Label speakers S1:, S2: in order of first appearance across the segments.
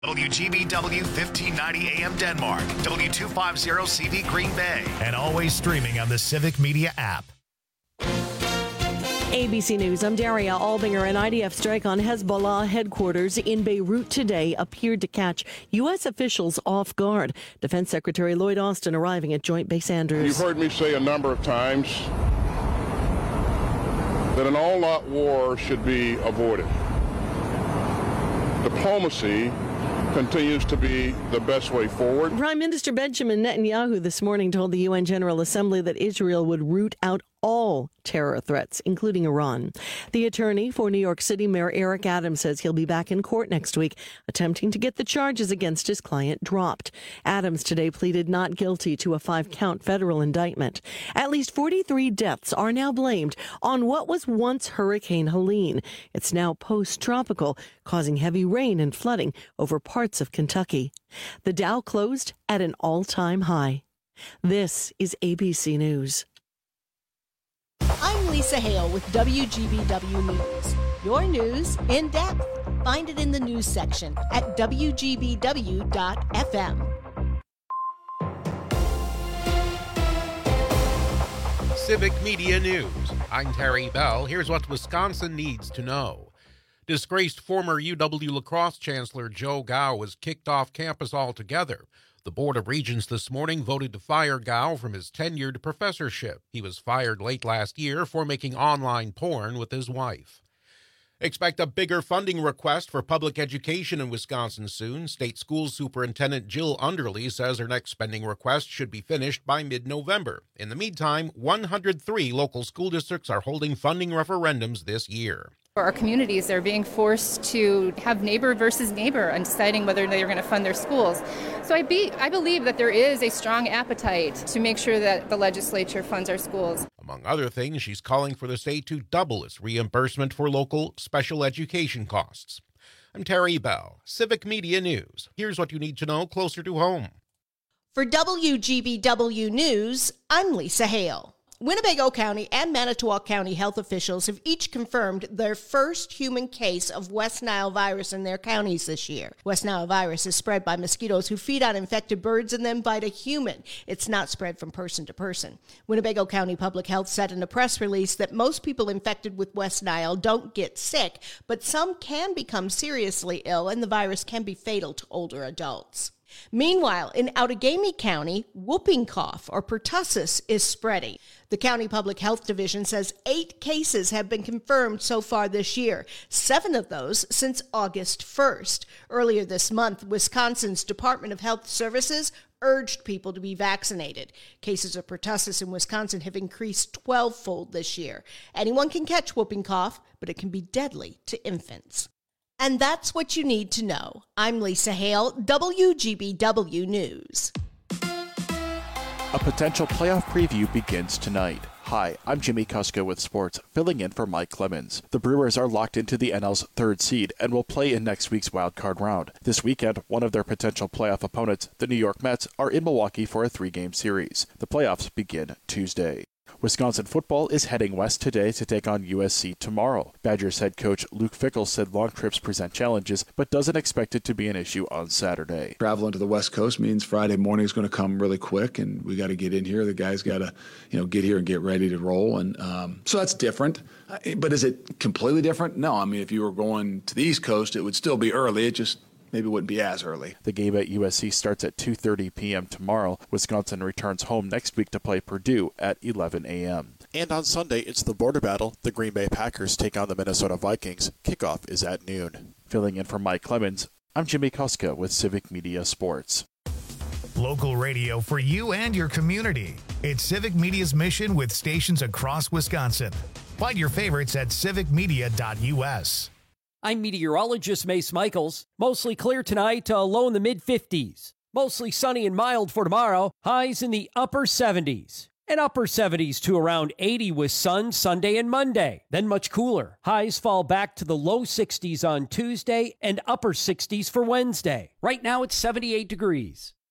S1: WGBW 1590 AM Denmark, W250 CV Green Bay, and always streaming on the Civic Media app.
S2: ABC News, I'm Daria Albinger. An IDF strike on Hezbollah headquarters in Beirut today appeared to catch U.S. officials off guard. Defense Secretary Lloyd Austin arriving at Joint Base Andrews.
S3: You've heard me say a number of times that an all-out war should be avoided. Diplomacy continues to be the best way forward.
S2: Prime Minister Benjamin Netanyahu this morning told the UN General Assembly that Israel would root out all terror threats, including Iran. The attorney for New York City Mayor Eric Adams says he'll be back in court next week, attempting to get the charges against his client dropped. Adams today pleaded not guilty to a 5-count federal indictment. At least 43 deaths are now blamed on what was once Hurricane Helene. It's now post-tropical, causing heavy rain and flooding over parts of Kentucky. The Dow closed at an all-time high. This is ABC News.
S4: I'm Lisa Hale with WGBW News. Your news in depth. Find it in the news section at WGBW.FM.
S5: Civic Media News. I'm Terry Bell. Here's what Wisconsin needs to know. Disgraced former UW La Crosse Chancellor Joe Gao was kicked off campus altogether. The Board of Regents this morning voted to fire Gao from his tenured professorship. He was fired late last year for making online porn with his wife. Expect a bigger funding request for public education in Wisconsin soon. State School Superintendent Jill Underly says her next spending request should be finished by mid-November. In the meantime, 103 local school districts are holding funding referendums this year.
S6: For our communities, they're being forced to have neighbor versus neighbor and deciding whether they are going to fund their schools. So I believe that there is a strong appetite to make sure that the legislature funds our schools.
S5: Among other things, she's calling for the state to double its reimbursement for local special education costs. I'm Terry Bell, Civic Media News. Here's what you need to know closer to home.
S4: For WGBW News, I'm Lisa Hale. Winnebago County and Manitowoc County health officials have each confirmed their first human case of West Nile virus in their counties this year. West Nile virus is spread by mosquitoes who feed on infected birds and then bite a human. It's not spread from person to person. Winnebago County Public Health said in a press release that most people infected with West Nile don't get sick, but some can become seriously ill and the virus can be fatal to older adults. Meanwhile, in Outagamie County, whooping cough, or pertussis, is spreading. The County Public Health Division says 8 cases have been confirmed so far this year, 7 of those since August 1st. Earlier this month, Wisconsin's Department of Health Services urged people to be vaccinated. Cases of pertussis in Wisconsin have increased 12-fold this year. Anyone can catch whooping cough, but it can be deadly to infants. And that's what you need to know. I'm Lisa Hale, WGBW News.
S7: A potential playoff preview begins tonight. Hi, I'm Jimmy Kuska with sports, filling in for Mike Clemens. The Brewers are locked into the NL's 3rd seed and will play in next week's wildcard round. This weekend, one of their potential playoff opponents, the New York Mets, are in Milwaukee for a 3-game series. The playoffs begin Tuesday. Wisconsin football is heading west today to take on USC tomorrow. Badgers head coach Luke Fickell said long trips present challenges, but doesn't expect it to be an issue on Saturday.
S8: Traveling to the West Coast means Friday morning is going to come really quick, and we got to get in here. The guys got to, get here and get ready to roll, and so that's different. But is it completely different? No. I mean, if you were going to the East Coast, it would still be early. It just maybe wouldn't be as early.
S7: The game at USC starts at 2:30 p.m. tomorrow. Wisconsin returns home next week to play Purdue at 11 a.m. And on Sunday, it's the border battle. The Green Bay Packers take on the Minnesota Vikings. Kickoff is at noon. Filling in for Mike Clemens, I'm Jimmy Kuska with Civic Media Sports.
S1: Local radio for you and your community. It's Civic Media's mission with stations across Wisconsin. Find your favorites at civicmedia.us.
S9: I'm meteorologist Mace Michaels. Mostly clear tonight, low in the mid-50s. Mostly sunny and mild for tomorrow. Highs in the upper 70s. And upper 70s to around 80 with sun Sunday and Monday. Then much cooler. Highs fall back to the low 60s on Tuesday and upper 60s for Wednesday. Right now it's 78 degrees.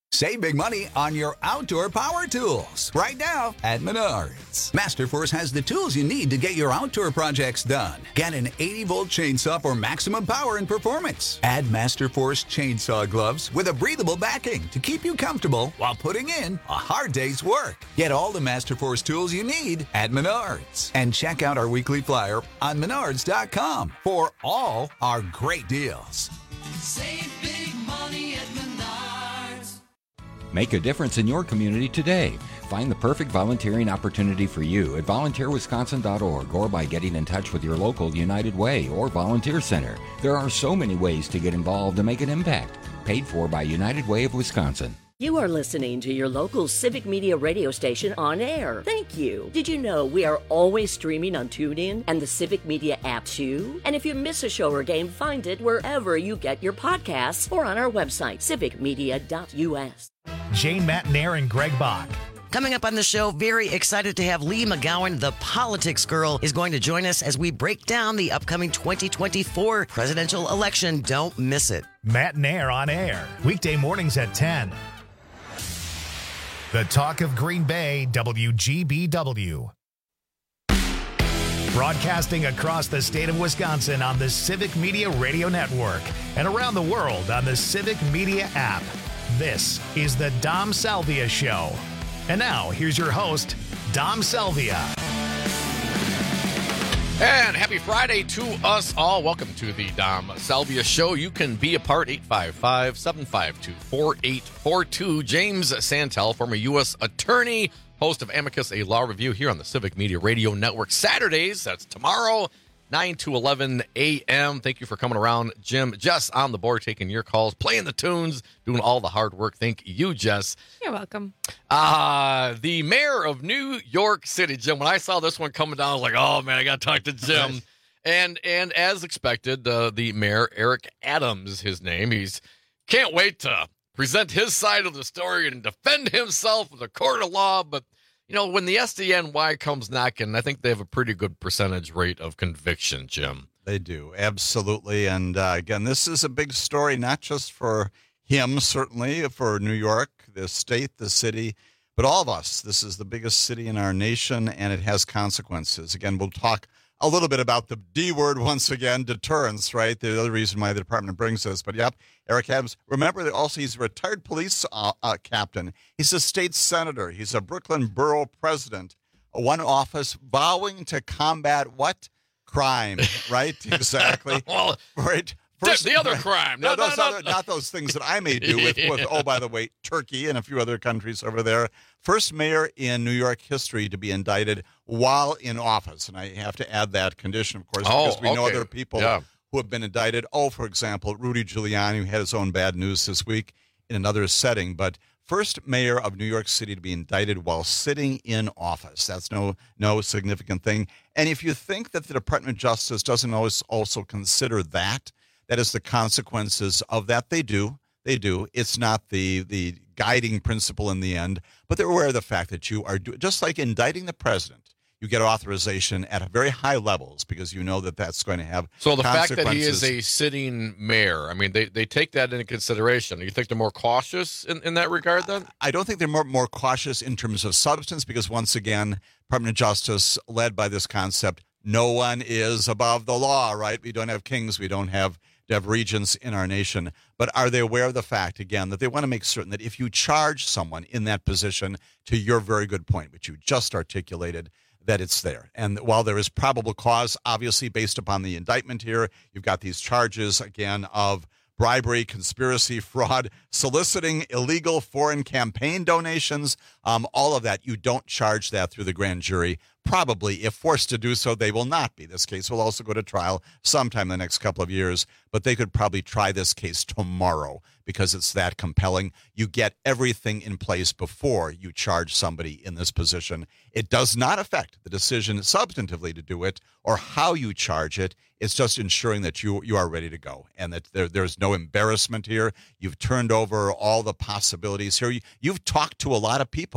S10: Save big money on your outdoor power tools right now at Menards. Masterforce has the tools you need to get your outdoor projects done. Get an 80-volt chainsaw for maximum power and performance. Add Masterforce chainsaw gloves with a breathable backing to keep you comfortable while putting in a hard day's work. Get all the Masterforce tools you need at Menards. And check out our weekly flyer on Menards.com for all our great deals.
S11: Save big money at Menards.
S12: Make a difference in your community today. Find the perfect volunteering opportunity for you at volunteerwisconsin.org or by getting in touch with your local United Way or Volunteer Center. There are so many ways to get involved and make an impact. Paid for by United Way of Wisconsin.
S13: You are listening to your local Civic Media radio station on air. Thank you. Did you know we are always streaming on TuneIn and the Civic Media app too? And if you miss a show or game, find it wherever you get your podcasts or on our website, civicmedia.us.
S1: Jane Matnair and Greg Bach.
S14: Coming up on the show, very excited to have Lee McGowan, the politics girl, is going to join us as we break down the upcoming 2024 presidential election. Don't miss it.
S1: Matnair on air, weekday mornings at 10. The talk of Green Bay, WGBW. Broadcasting across the state of Wisconsin on the Civic Media Radio Network and around the world on the Civic Media app. This is the Dom Salvia Show. And now, here's your host, Dom Salvia.
S5: And happy Friday to us all. Welcome to the Dom Salvia Show. You can be a part, 855-752-4842. James Santel, former U.S. attorney, host of Amicus, a law review here on the Civic Media Radio Network. Saturdays, that's tomorrow, 9 to 11 a.m. Thank you for coming around, Jim. Jess on the board, taking your calls, playing the tunes, doing all the hard work. Thank you, Jess.
S15: You're welcome.
S5: The mayor of New York City, Jim, when I saw this one coming down, I was like, oh, man, I got to talk to Jim. And as expected, the mayor, Eric Adams, his name, can't wait to present his side of the story and defend himself in the court of law. But you know, when the SDNY comes knocking, I think they have a pretty good percentage rate of conviction, Jim.
S16: They do, absolutely. And again, this is a big story, not just for him, certainly, for New York, the state, the city, but all of us. This is the biggest city in our nation, and it has consequences. Again, we'll talk a little bit about the D word once again, deterrence, right? The other reason why the department brings this. But, yep, Eric Adams. Remember that also he's a retired police captain. He's a state senator. He's a Brooklyn borough president, one office vowing to combat what? Crime, right? Exactly.
S5: Well,
S16: right.
S5: First, the other crime.
S16: No, not those things that I may do with, oh, by the way, Turkey and a few other countries over there. First mayor in New York history to be indicted while in office. And I have to add that condition, of course, because we know other people who have been indicted. Oh, for example, Rudy Giuliani, who had his own bad news this week in another setting. But first mayor of New York City to be indicted while sitting in office. That's no significant thing. And if you think that the Department of Justice doesn't always also consider that is the consequences of that. They do. It's not the guiding principle in the end, but they're aware of the fact that you are just like indicting the president. You get authorization at very high levels because you know that that's going to have
S5: So the fact
S16: consequences.
S5: that he is a sitting mayor, I mean, they take that into consideration. You think they're more cautious in that regard then?
S16: I don't think they're more cautious in terms of substance because, once again, Department of Justice, led by this concept, no one is above the law, right? We don't have kings. We don't have regents in our nation. But are they aware of the fact, again, that they want to make certain that if you charge someone in that position, to your very good point, which you just articulated, that it's there. And while there is probable cause, obviously, based upon the indictment here, you've got these charges, again, of bribery, conspiracy, fraud, soliciting illegal foreign campaign donations, all of that. You don't charge that through the grand jury. Probably, if forced to do so, they will not be. This case will also go to trial sometime in the next couple of years, but they could probably try this case tomorrow because it's that compelling. You get everything in place before you charge somebody in this position. It does not affect the decision substantively to do it or how you charge it. It's just ensuring that you are ready to go and that there's no embarrassment here. You've turned over all the possibilities here. You've talked to a lot of people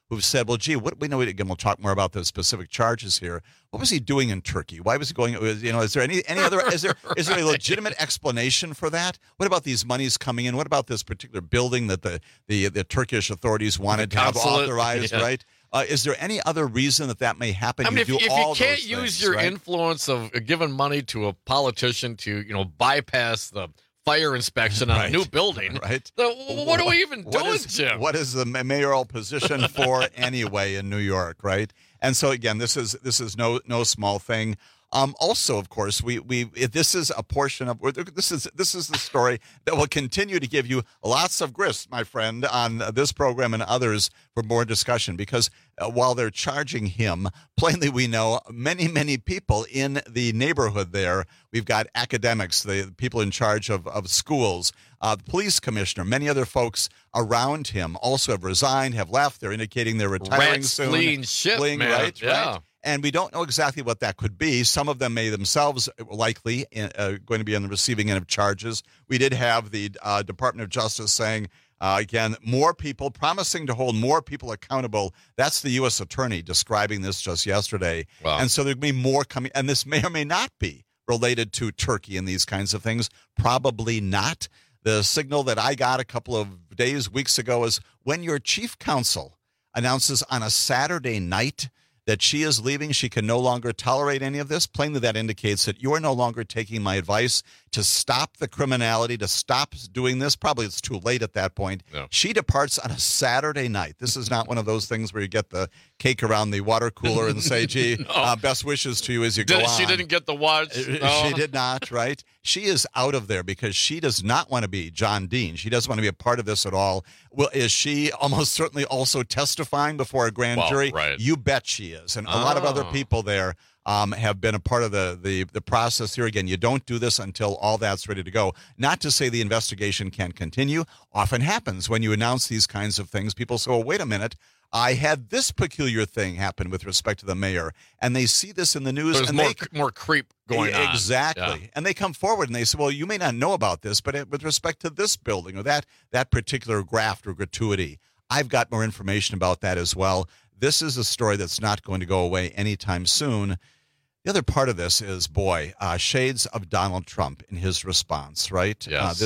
S16: who've said, well, gee, what we know, again, we'll talk more about the specific charges here. What was he doing in Turkey? Why was he going, is there any other, is there a legitimate explanation for that? What about these monies coming in? What about this particular building that the Turkish authorities wanted to have authorized, right? Is there any other reason that may happen?
S15: I mean, if you can't use your influence of giving money to a politician to, bypass the fire inspection on a new building,
S16: right?
S15: What are we even doing, Jim?
S16: What is the mayoral position for anyway in New York, right? And so again, this is no small thing. Also, of course, this is a portion of this is the story that will continue to give you lots of grist, my friend, on this program and others for more discussion. Because while they're charging him, plainly we know many people in the neighborhood there. We've got academics, the people in charge of schools, the police commissioner, many other folks around him also have resigned, have left. They're indicating they're retiring soon.
S15: Fleeing, man.
S16: Right.
S15: Yeah.
S16: And we don't know exactly what that could be. Some of them may themselves likely going to be on the receiving end of charges. We did have the Department of Justice saying, again, more people, promising to hold more people accountable. That's the U.S. attorney describing this just yesterday.
S15: Wow.
S16: And so there'll be more coming. And this may or may not be related to Turkey and these kinds of things. Probably not. The signal that I got a couple of weeks ago is when your chief counsel announces on a Saturday night that she is leaving, she can no longer tolerate any of this. Plainly, that indicates that you are no longer taking my advice to stop the criminality, to stop doing this. Probably it's too late at that point.
S15: Yeah.
S16: She departs on a Saturday night. This is not one of those things where you get the cake around the water cooler and say, gee, best wishes to you as you go on.
S15: She didn't get the watch. No.
S16: She did not, right? She is out of there because she does not want to be John Dean. She doesn't want to be a part of this at all. Well, is she almost certainly also testifying before a grand jury?
S15: Right.
S16: You bet she is. And a lot of other people there have been a part of the process here. Again, you don't do this until all that's ready to go. Not to say the investigation can't continue. Often happens when you announce these kinds of things. People say, well, wait a minute. I had this peculiar thing happen with respect to the mayor, and they see this in the news.
S15: There's
S16: and
S15: more creep going on.
S16: Exactly.
S15: Yeah.
S16: And they come forward and they say, well, you may not know about this, but with respect to this building or that particular graft or gratuity, I've got more information about that as well. This is a story that's not going to go away anytime soon. The other part of this is, shades of Donald Trump in his response, right?
S15: Yes.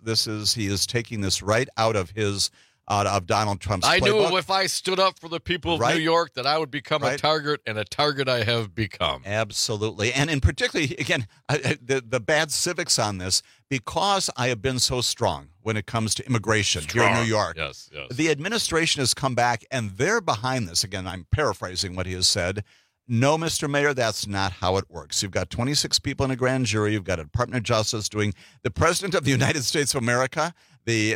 S16: He is taking this right out of Donald Trump's playbook.
S15: I knew if I stood up for the people of New York that I would become a target, and a target I have become.
S16: Absolutely. And in particularly, again, the bad civics on this, because I have been so strong when it comes to immigration here in New York.
S15: Yes.
S16: The administration has come back, and they're behind this. Again, I'm paraphrasing what he has said. No, Mr. Mayor, that's not how it works. You've got 26 people in a grand jury. You've got a Department of Justice doing the President of the United States of America, the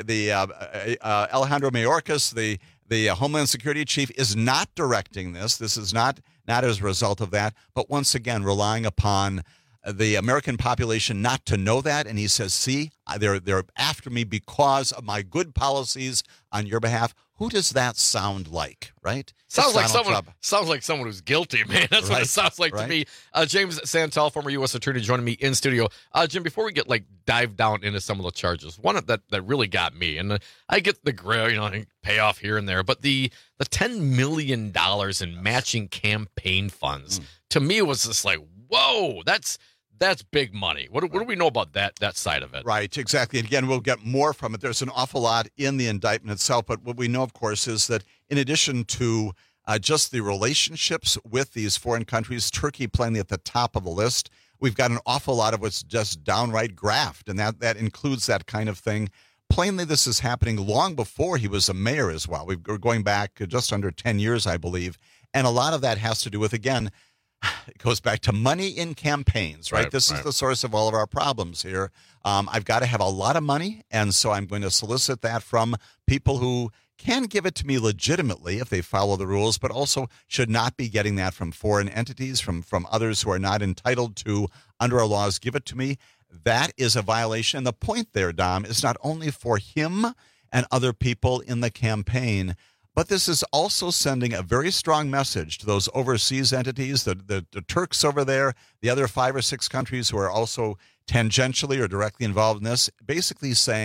S16: Alejandro Mayorkas, the Homeland Security Chief, is not directing this. This is not as a result of that, but once again, relying upon the American population not to know that. And he says, see, they're after me because of my good policies on your behalf. Who does that sound like, right?
S15: Sounds like someone who's guilty, man. That's what it sounds like to me. James Santel, former U.S. attorney, joining me in studio. Jim, before we get dive down into some of the charges, one that really got me, and I get the grill, payoff here and there, but the $10 million in matching campaign funds to me was just like, whoa, that's big money. What do we know about that side of it?
S16: Right, exactly. And again, we'll get more from it. There's an awful lot in the indictment itself, but what we know, of course, is that in addition to just the relationships with these foreign countries, Turkey plainly at the top of the list, we've got an awful lot of what's just downright graft, and that includes that kind of thing. Plainly, this is happening long before he was a mayor as well. We're going back just under 10 years, I believe, and a lot of that has to do with, again, it goes back to money in campaigns, right? This is the source of all of our problems here. I've got to have a lot of money, and so I'm going to solicit that from people who can give it to me legitimately if they follow the rules, but also should not be getting that from foreign entities, from others who are not entitled to, under our laws, give it to me. That is a violation. And the point there, Dom, is not only for him and other people in the campaign, but this is also sending a very strong message to those overseas entities, the Turks over there, the other 5 or 6 countries who are also tangentially or directly involved in this, basically saying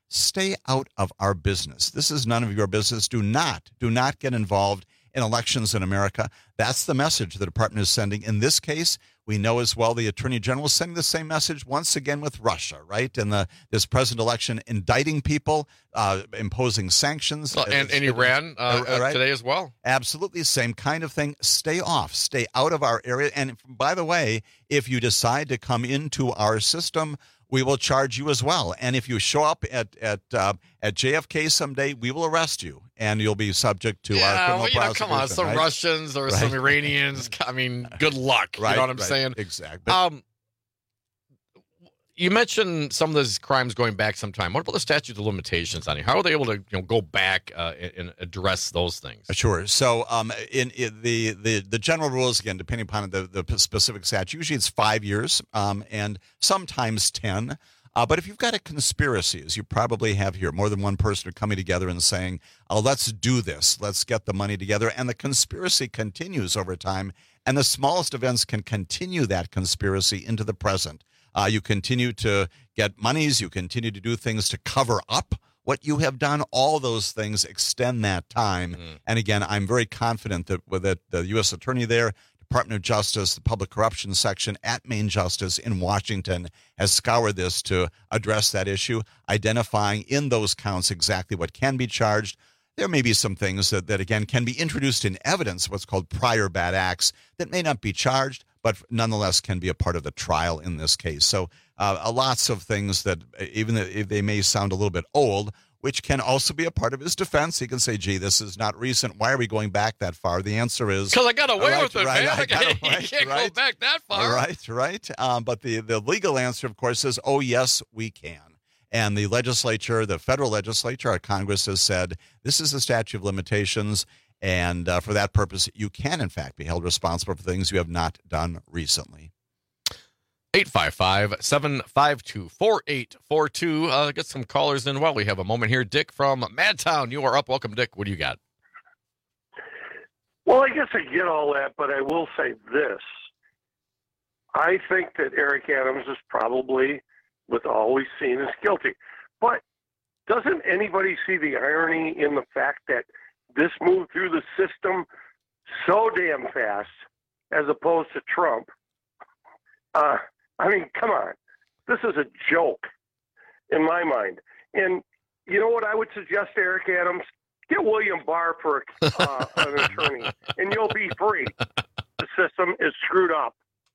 S16: stay out of our business. This is none of your business. Do not get involved in elections in America. That's the message the department is sending. In this case, we know as well the Attorney General is sending the same message once again with Russia, right? And this present election, indicting people, imposing sanctions.
S15: Well, and Iran
S16: right?
S15: Today as well.
S16: Absolutely, same kind of thing. Stay off. Stay out of our area. And by the way, if you decide to come into our system, we will charge you as well. And if you show up at JFK someday, we will arrest you, and you'll be subject to our criminal prosecution.
S15: Come on, some
S16: right?
S15: Russians or some Iranians. I mean, good luck.
S16: Right,
S15: you know what I'm saying?
S16: Exactly.
S15: You mentioned some of those crimes going back some time. What about the statute of limitations on it? How are they able to go back and address those things?
S16: Sure. So in the general rules, again, depending upon the specific statute, usually it's 5 years and sometimes 10. But if you've got a conspiracy, as you probably have here, more than one person are coming together and saying, let's do this, let's get the money together, and the conspiracy continues over time, and the smallest events can continue that conspiracy into the present. You continue to get monies. You continue to do things to cover up what you have done. All those things extend that time. And again, I'm very confident that the U.S. Attorney there, Department of Justice, the Public Corruption Section at Main Justice in Washington has scoured this to address that issue, identifying in those counts exactly what can be charged. There may be some things that again, can be introduced in evidence, what's called prior bad acts, that may not be charged, but nonetheless can be a part of the trial in this case. So lots of things that, even if they may sound a little bit old, which can also be a part of his defense. He can say, gee, this is not recent. Why are we going back that far? The answer is...
S15: Because I got away with it,
S16: right,
S15: man. You can't go back that far.
S16: Right. But the legal answer, of course, is, oh, yes, we can. And the legislature, the federal legislature, our Congress has said, this is the statute of limitations. And for that purpose, you can, in fact, be held responsible for things you have not done recently.
S15: 855-752-4842. Get some callers in while we have a moment here. Dick from Madtown, you are up. Welcome, Dick. What do you got?
S17: Well, I guess I get all that, but I will say this. I think that Eric Adams is probably, with all we've seen, is guilty. But doesn't anybody see the irony in the fact that this moved through the system so damn fast as opposed to Trump? I mean, come on. This is a joke in my mind. And you know what I would suggest, Eric Adams? Get William Barr for an attorney, and you'll be free. The system is screwed up.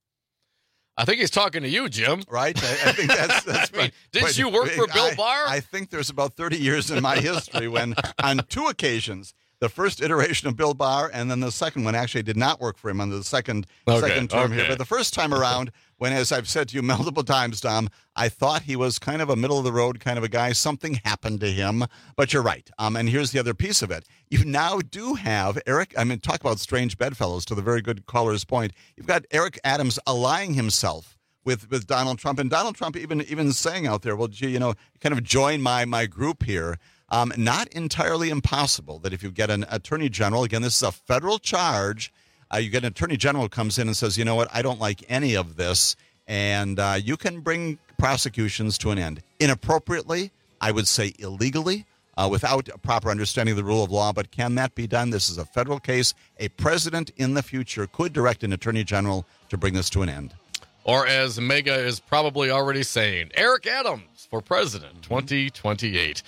S15: I think he's talking to you, Jim.
S16: Right? I think that's
S15: right. Didn't you work for Bill Barr?
S16: I think there's about 30 years in my history when, on 2 occasions, the first iteration of Bill Barr and then the second one actually did not work for him under the second term here. But the first time around, when, as I've said to you multiple times, Dom, I thought he was kind of a middle-of-the-road kind of a guy. Something happened to him. But you're right. And here's the other piece of it. You now do have Eric, talk about strange bedfellows, to the very good caller's point. You've got Eric Adams allying himself with Donald Trump. And Donald Trump even saying out there, well, gee, kind of join my group here. Not entirely impossible that if you get an attorney general, again, this is a federal charge, you get an attorney general who comes in and says, you know what, I don't like any of this, and you can bring prosecutions to an end. Inappropriately, I would say illegally, without a proper understanding of the rule of law, but can that be done? This is a federal case. A president in the future could direct an attorney general to bring this to an end.
S15: Or as Mega is probably already saying, Eric Adams for president 2028.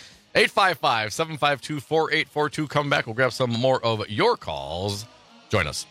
S15: 855-752-4842. Come back. We'll grab some more of your calls. Join us.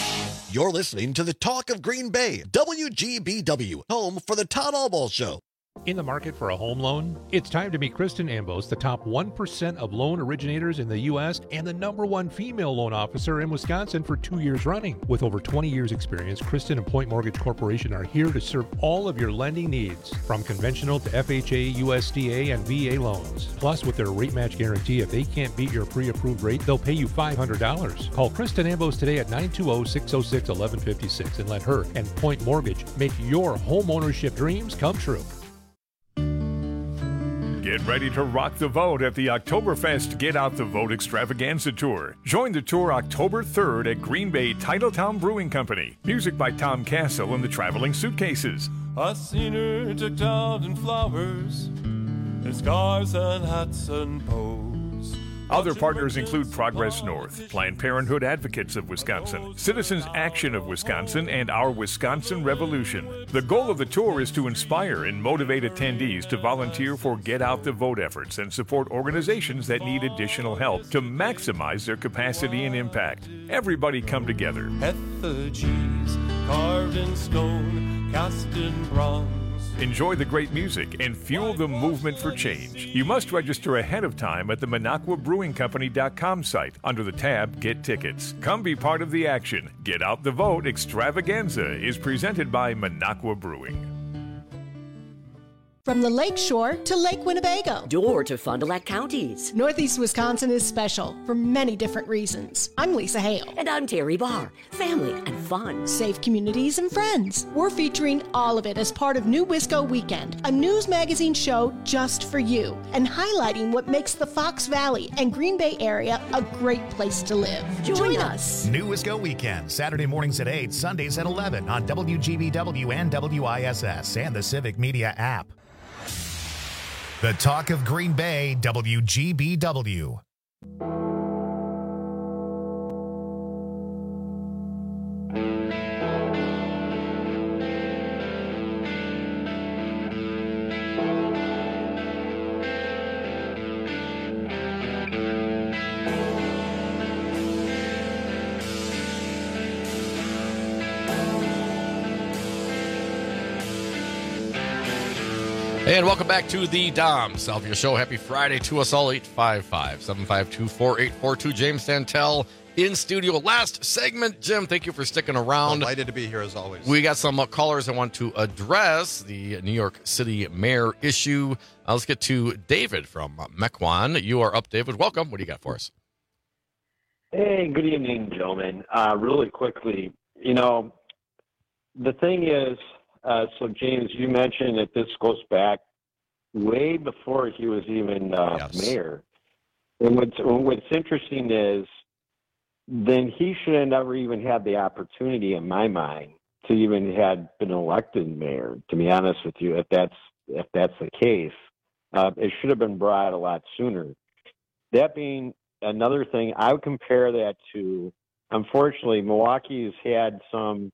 S18: You're listening to the Talk of Green Bay, WGBW, home for the Todd Albaugh Show. In the market for a home loan? It's time to meet Kristen Ambos, the top 1% of loan originators in the U.S. and the #1 female loan officer in Wisconsin for 2 years running. With over 20 years experience, Kristen and Point Mortgage Corporation are here to serve all of your lending needs, from conventional to FHA, USDA, and VA loans. Plus, with their rate match guarantee, if they can't beat your pre-approved rate, they'll pay you $500. Call Kristen Ambos today at 920-606-1156 and let her and Point Mortgage make your home ownership dreams come true.
S19: Get ready to rock the vote at the Oktoberfest Get Out the Vote Extravaganza Tour. Join the tour October 3rd at Green Bay Titletown Brewing Company. Music by Tom Castle and the Traveling Suitcases.
S20: I seen her decked out in flowers, and scarves and hats and bows.
S19: Other partners include Progress North, Planned Parenthood Advocates of Wisconsin, Citizens Action of Wisconsin, and Our Wisconsin Revolution. The goal of the tour is to inspire and motivate attendees to volunteer for Get Out the Vote efforts and support organizations that need additional help to maximize their capacity and impact. Everybody come together.
S20: Effigies carved in stone, cast in bronze.
S19: Enjoy the great music and fuel the movement for change. You must register ahead of time at the MinocquaBrewingCompany.com site under the tab Get Tickets. Come be part of the action. Get Out the Vote Extravaganza is presented by Minocqua Brewing.
S4: From the Lake Shore to Lake Winnebago.
S13: Door to Fond du Lac counties.
S4: Northeast Wisconsin is special for many different reasons. I'm Lisa Hale.
S13: And I'm Terry Barr. Family and fun.
S4: Safe communities and friends. We're featuring all of it as part of New Wisco Weekend, a news magazine show just for you, and highlighting what makes the Fox Valley and Green Bay area a great place to live. Join us.
S1: New Wisco Weekend, Saturday mornings at 8, Sundays at 11 on WGBW and WISS and the Civic Media app. The Talk of Green Bay, WGBW.
S15: And welcome back to the Dom Salvia Show. Happy Friday to us all. 855-752-4842. James Santel in studio. Last segment, Jim. Thank you for sticking around.
S16: Delighted to be here as always.
S15: We got some callers I want to address. The New York City mayor issue. Let's get to David from Mequon. You are up, David. Welcome. What do you got for us?
S21: Hey, good evening, gentlemen. Really quickly, the thing is, so James, you mentioned that this goes back way before he was even mayor. And what's interesting is then he should have never even had the opportunity, in my mind, to even had been elected mayor. To be honest with you, if that's the case, it should have been brought a lot sooner. That being another thing, I would compare that to, unfortunately, Milwaukee's had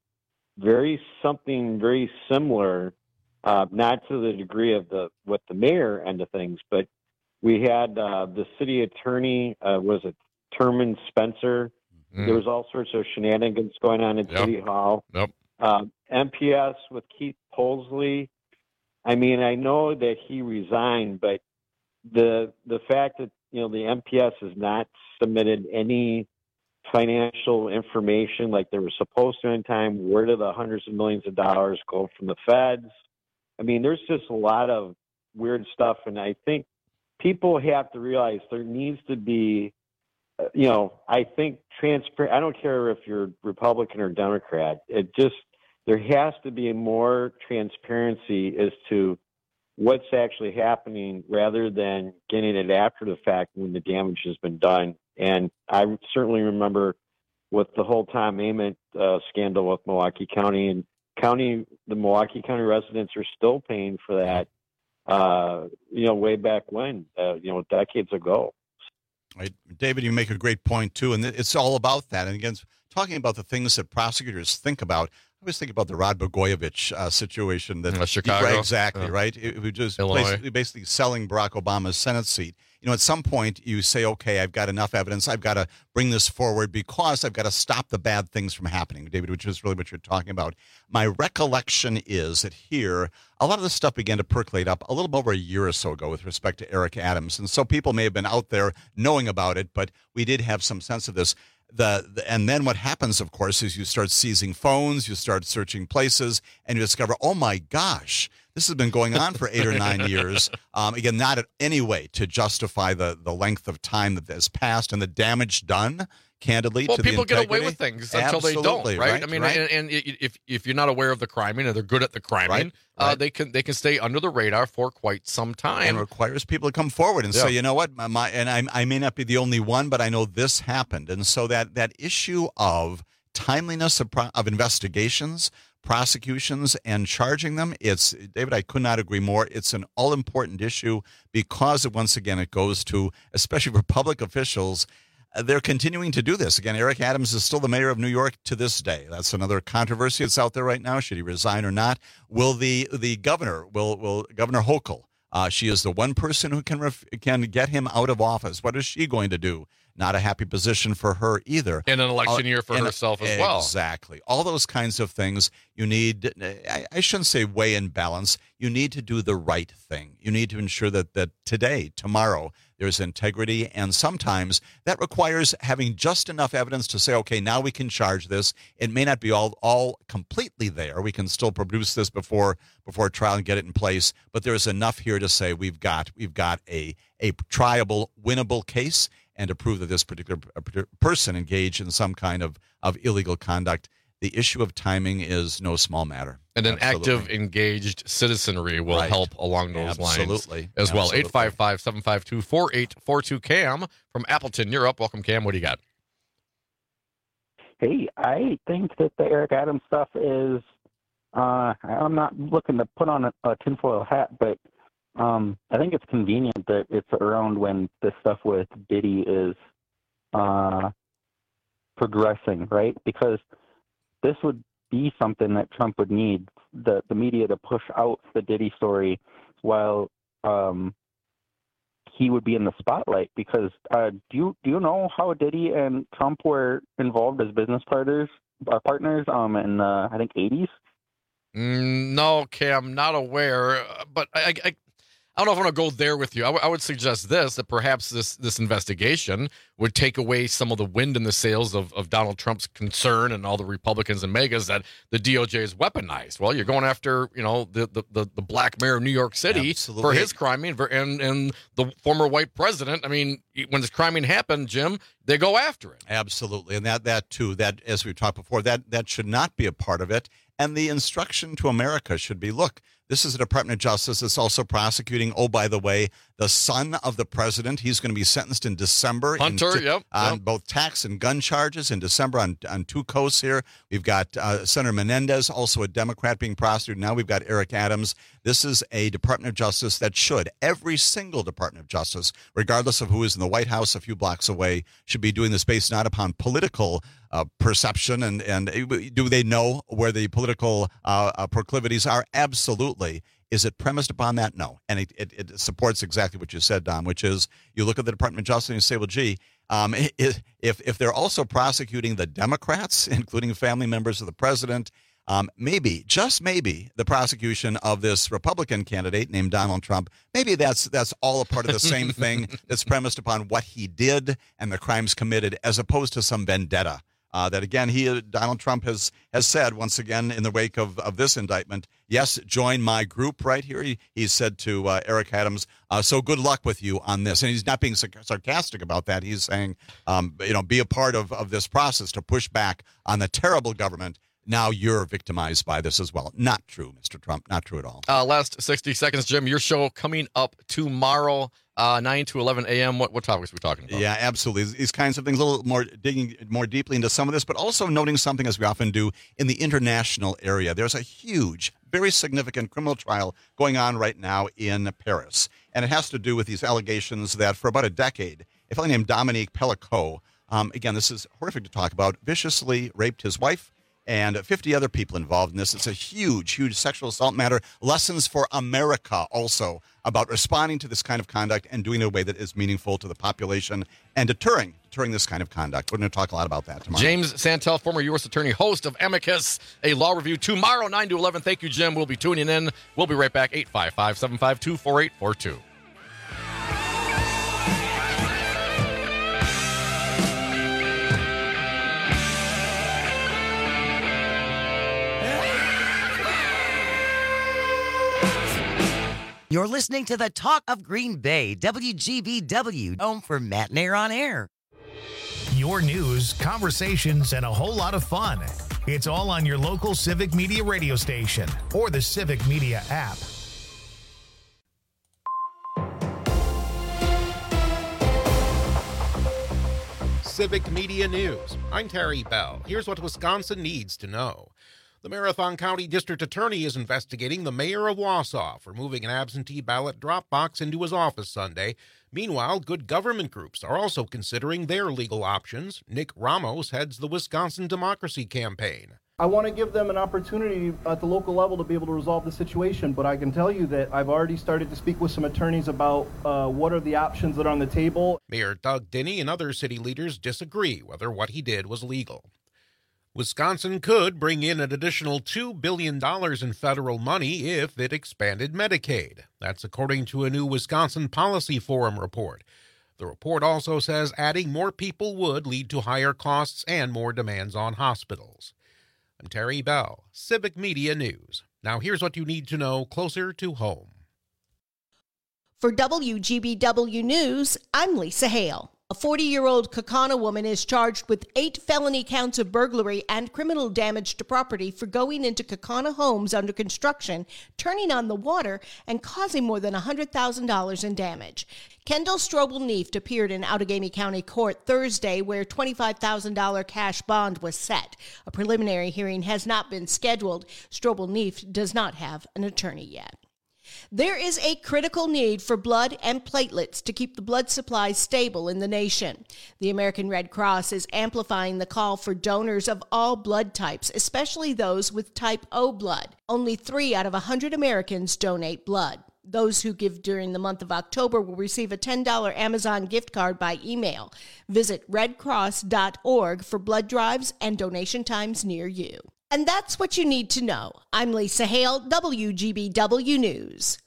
S21: something very similar, not to the degree of what the mayor end of things, but we had the city attorney, was it Terman Spencer? Mm-hmm. There was all sorts of shenanigans going on in City Hall.
S15: Yep.
S21: MPS with Keith Polsley. I mean, I know that he resigned, but the fact that the MPS has not submitted any financial information like they were supposed to in time. Where do the hundreds of millions of dollars go from the feds? I mean, there's just a lot of weird stuff, and I think people have to realize there needs to be, I think transparent. I don't care if you're Republican or Democrat. There has to be more transparency as to what's actually happening rather than getting it after the fact when the damage has been done. And I certainly remember with the whole Tom Ament scandal with Milwaukee County, and the Milwaukee County residents are still paying for that, way back when, decades ago.
S16: Right. David, you make a great point, too, and it's all about that. And again, talking about the things that prosecutors think about, I was thinking about the Rod Blagojevich situation. That
S15: Chicago.
S16: Right, exactly, right? It was just basically selling Barack Obama's Senate seat. At some point you say, okay, I've got enough evidence. I've got to bring this forward because I've got to stop the bad things from happening, David, which is really what you're talking about. My recollection is that here, a lot of this stuff began to percolate up a little over a year or so ago with respect to Eric Adams. And so people may have been out there knowing about it, but we did have some sense of this. And then what happens, of course, is you start seizing phones, you start searching places, and you discover, oh my gosh, this has been going on for 8 or 9 years. Again, not in any way to justify the length of time that has passed and the damage done. Candidly,
S15: well,
S16: to
S15: people
S16: the
S15: get away with things until they don't, right? I mean, and if you're not aware of the criming and they're good at the criming, they can stay under the radar for quite some time.
S16: And requires people to come forward and say, you know what, I may not be the only one, but I know this happened. And so that issue of timeliness of investigations, prosecutions, and charging them, David, I could not agree more. It's an all-important issue because, once again, it goes to, especially for public officials, they're continuing to do this. Again, Eric Adams is still the mayor of New York to this day. That's another controversy that's out there right now. Should he resign or not? Will the governor, will Governor Hochul, she is the one person who can get him out of office. What is she going to do? Not a happy position for her either.
S15: In an election year for herself as well.
S16: Exactly. All those kinds of things you need, I shouldn't say weigh and balance. You need to do the right thing. You need to ensure that today, tomorrow, there's integrity, and sometimes that requires having just enough evidence to say, okay, now we can charge this. It may not be all completely there. We can still produce this before trial and get it in place, but there's enough here to say we've got a triable, winnable case, and to prove that this particular person engaged in some kind of illegal conduct. The issue of timing is no small matter.
S15: And an active, engaged citizenry will help along those lines as well. 855-752-4842. Cam from Appleton, you're up. Welcome, Cam. What do you got?
S3: Hey, I think that the Eric Adams stuff is, I'm not looking to put on a tinfoil hat, but I think it's convenient that it's around when this stuff with Diddy is progressing, right? Because this would be something that Trump would need, the media to push out the Diddy story while he would be in the spotlight. Because do you know how Diddy and Trump were involved as business partners in I think 80s?
S15: No, Cam, not aware. But I don't know if I want to go there with you. I would suggest that perhaps this investigation would take away some of the wind in the sails of Donald Trump's concern and all the Republicans and megas that the DOJ is weaponized. Well, you're going after, the black mayor of New York City for his criming and the former white president. I mean, when this criming happened, Jim, they go after it.
S16: Absolutely. And that too, as we've talked before, that should not be a part of it. And the instruction to America should be, look, this is the Department of Justice that's also prosecuting, oh, by the way, the son of the president. He's going to be sentenced in December.
S15: Hunter,
S16: on both tax and gun charges in December on two coasts here. We've got Senator Menendez, also a Democrat, being prosecuted. Now we've got Eric Adams. This is a Department of Justice that should, every single Department of Justice, regardless of who is in the White House a few blocks away, should be doing this based not upon political perception and do they know where the political proclivities are? Absolutely. Is it premised upon that? No. And it supports exactly what you said, Dom, which is you look at the Department of Justice and you say, well, gee, if they're also prosecuting the Democrats, including family members of the president, maybe, just maybe, the prosecution of this Republican candidate named Donald Trump, maybe that's all a part of the same thing that's premised upon what he did and the crimes committed as opposed to some vendetta. That, again, Donald Trump has said, once again, in the wake of this indictment, yes, join my group right here. He said to Eric Adams, so good luck with you on this. And he's not being sarcastic about that. He's saying, be a part of this process to push back on the terrible government. Now you're victimized by this as well. Not true, Mr. Trump. Not true at all.
S15: Last 60 seconds, Jim. Your show coming up tomorrow, 9 to 11 a.m. What topics are we talking about?
S16: Yeah, absolutely. These kinds of things, a little more digging more deeply into some of this, but also noting something, as we often do, in the international area. There's a huge, very significant criminal trial going on right now in Paris. And it has to do with these allegations that for about a decade, a fellow named Dominique Pellicot, again, this is horrific to talk about, viciously raped his wife and 50 other people involved in this. It's a huge, huge sexual assault matter. Lessons for America also about responding to this kind of conduct and doing it in a way that is meaningful to the population and deterring this kind of conduct. We're going to talk a lot about that tomorrow.
S15: James Santel, former U.S. Attorney, host of Amicus, a law review tomorrow, 9 to 11. Thank you, Jim. We'll be tuning in. We'll be right back, 855-752-4842.
S14: You're listening to the Talk of Green Bay, WGBW, home for Matt and Air on Air.
S1: Your news, conversations, and a whole lot of fun. It's all on your local Civic Media radio station or the Civic Media app.
S5: Civic Media News. I'm Terry Bell. Here's what Wisconsin needs to know. The Marathon County District Attorney is investigating the mayor of Wausau for moving an absentee ballot drop box into his office Sunday. Meanwhile, good government groups are also considering their legal options. Nick Ramos heads the Wisconsin Democracy Campaign.
S2: I want to give them an opportunity at the local level to be able to resolve the situation, but I can tell you that I've already started to speak with some attorneys about what are the options that are on the table.
S5: Mayor Doug Dinney and other city leaders disagree whether what he did was legal. Wisconsin could bring in an additional $2 billion in federal money if it expanded Medicaid. That's according to a new Wisconsin Policy Forum report. The report also says adding more people would lead to higher costs and more demands on hospitals. I'm Terry Bell, Civic Media News. Now here's what you need to know closer to home.
S4: For WGBW News, I'm Lisa Hale. A 40-year-old Kaukauna woman is charged with 8 felony counts of burglary and criminal damage to property for going into Kaukauna homes under construction, turning on the water, and causing more than $100,000 in damage. Kendall Strobel-Neeft appeared in Outagamie County Court Thursday, where $25,000 cash bond was set. A preliminary hearing has not been scheduled. Strobel-Neeft does not have an attorney yet. There is a critical need for blood and platelets to keep the blood supply stable in the nation. The American Red Cross is amplifying the call for donors of all blood types, especially those with type O blood. Only 3 out of 100 Americans donate blood. Those who give during the month of October will receive a $10 Amazon gift card by email. Visit redcross.org for blood drives and donation times near you. And that's what you need to know. I'm Lisa Hale, WGBW News.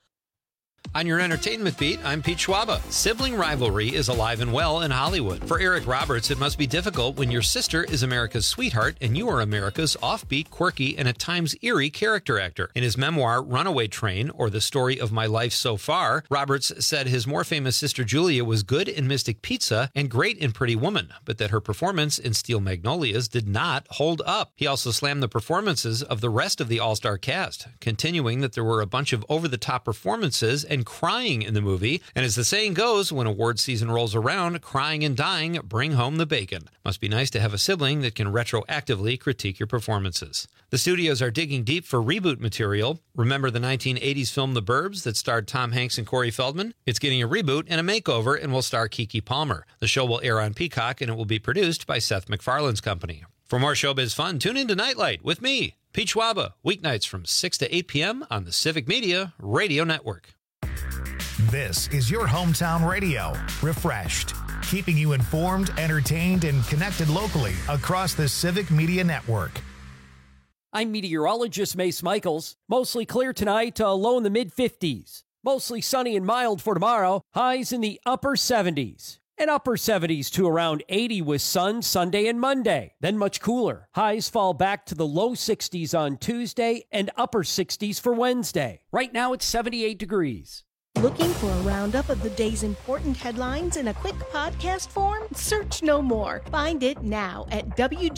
S22: On your entertainment beat, I'm Pete Schwaba. Sibling rivalry is alive and well in Hollywood. For Eric Roberts, it must be difficult when your sister is America's sweetheart and you are America's offbeat, quirky, and at times eerie character actor. In his memoir, Runaway Train, or The Story of My Life So Far, Roberts said his more famous sister Julia was good in Mystic Pizza and great in Pretty Woman, but that her performance in Steel Magnolias did not hold up. He also slammed the performances of the rest of the all-star cast, continuing that there were a bunch of over-the-top performances and crying in the movie, and as the saying goes, when award season rolls around, crying and dying bring home the bacon. Must be nice to have a sibling that can retroactively critique your performances. The studios are digging deep for reboot material. Remember the 1980s film The Burbs that starred Tom Hanks and Corey Feldman? It's getting a reboot and a makeover and will star Keke Palmer. The show will air on Peacock and it will be produced by Seth MacFarlane's company. For more showbiz fun, tune in to Nightlight with me, Pete Schwaba, weeknights from 6 to 8 p.m. on the Civic Media Radio Network.
S1: This is your hometown radio, refreshed, keeping you informed, entertained, and connected locally across the Civic Media Network.
S9: I'm meteorologist Mace Michaels. Mostly clear tonight, low in the mid-50s. Mostly sunny and mild for tomorrow, highs in the upper 70s. And upper 70s to around 80 with sun Sunday and Monday. Then much cooler. Highs fall back to the low 60s on Tuesday and upper 60s for Wednesday. Right now it's 78 degrees.
S4: Looking for a roundup of the day's important headlines in a quick podcast form? Search no more. Find it now at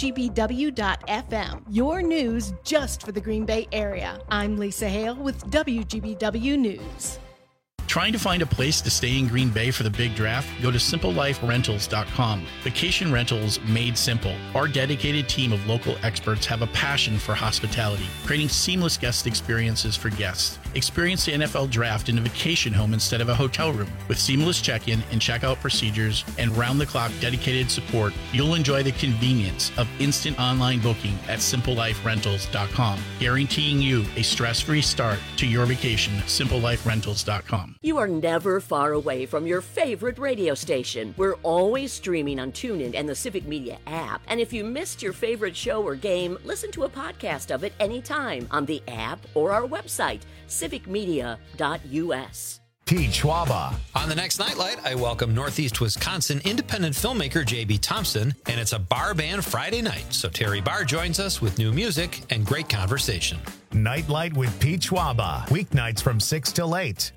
S4: WGBW.FM. Your news just for the Green Bay area. I'm Lisa Hale with WGBW News.
S6: Trying to find a place to stay in Green Bay for the big draft? Go to simpleliferentals.com. Vacation rentals made simple. Our dedicated team of local experts have a passion for hospitality, creating seamless guest experiences for guests. Experience the NFL draft in a vacation home instead of a hotel room. With seamless check-in and check-out procedures and round-the-clock dedicated support, you'll enjoy the convenience of instant online booking at simpleliferentals.com, guaranteeing you a stress-free start to your vacation. simpleliferentals.com.
S13: You are never far away from your favorite radio station. We're always streaming on TuneIn and the Civic Media app. And if you missed your favorite show or game, listen to a podcast of it anytime on the app or our website, civicmedia.us.
S1: Pete Schwaba.
S22: On the next Nightlight, I welcome Northeast Wisconsin independent filmmaker J.B. Thompson, and it's a bar band Friday night. So Terry Barr joins us with new music and great conversation.
S1: Nightlight with Pete Schwaba. Weeknights from 6 till 8.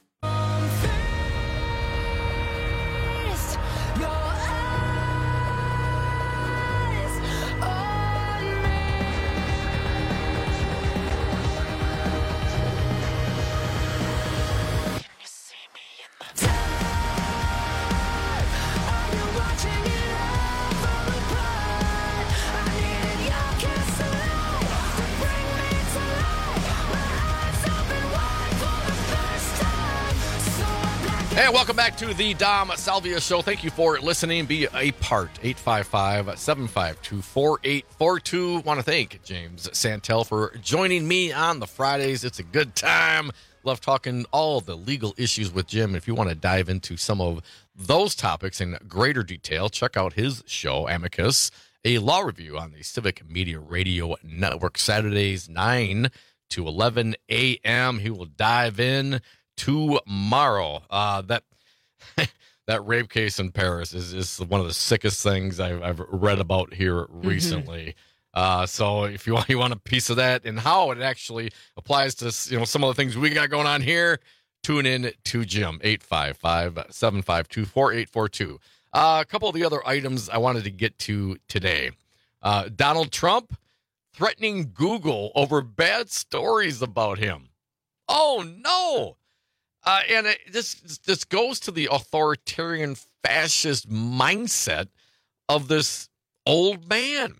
S15: And welcome back to the Dom Salvia Show. Thank you for listening. Be a part. 855-752-4842. Want to thank James Santel for joining me on the Fridays. It's a good time. Love talking all the legal issues with Jim. If you want to dive into some of those topics in greater detail, check out his show, Amicus, a law review on the Civic Media Radio Network, Saturdays 9 to 11 a.m. He will dive in tomorrow. That rape case in Paris is one of the sickest things I've read about here recently. So if you want a piece of that and how it actually applies to some of the things we got going on here, tune in to Jim. 855-752-4842. A couple of the other items I wanted to get to today. Donald Trump threatening Google over bad stories about him. Oh no! And this goes to the authoritarian fascist mindset of this old man.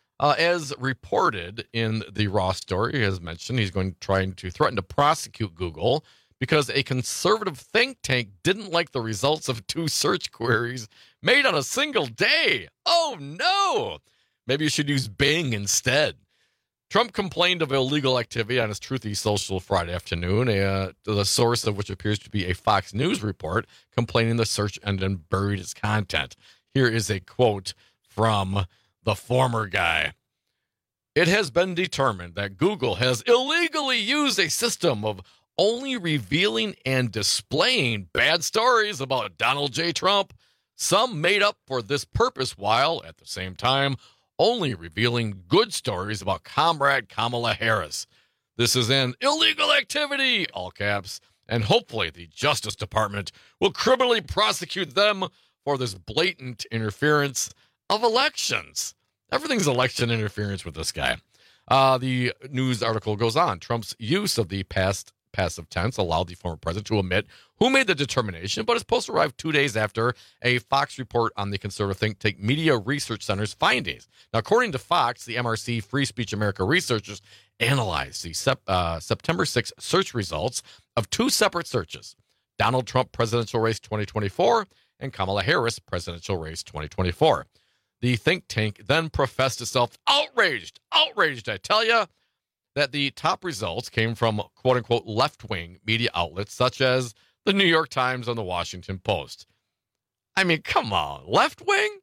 S15: As reported in the Raw story, as mentioned, he's trying to threaten to prosecute Google because a conservative think tank didn't like the results of 2 search queries made on a single day. Oh no! Maybe you should use Bing instead. Trump complained of illegal activity on his Truthy Social Friday afternoon, the source of which appears to be a Fox News report complaining the search engine buried its content. Here is a quote from the former guy. It has been determined that Google has illegally used a system of only revealing and displaying bad stories about Donald J. Trump, some made up for this purpose, while at the same time only revealing good stories about Comrade Kamala Harris. This is an illegal activity, all caps, and hopefully the Justice Department will criminally prosecute them for this blatant interference of elections. Everything's election interference with this guy. The news article goes on. Trump's use of the past passive tense allowed the former president to omit who made the determination, but his post arrived 2 days after a Fox report on the conservative think tank Media Research Center's findings. Now, according to Fox, the MRC Free Speech America researchers analyzed the September 6th search results of 2 separate searches, Donald Trump presidential race 2024 and Kamala Harris presidential race 2024. The think tank then professed itself outraged, I tell you, that the top results came from quote-unquote left-wing media outlets such as the New York Times and the Washington Post. I mean, come on, left-wing?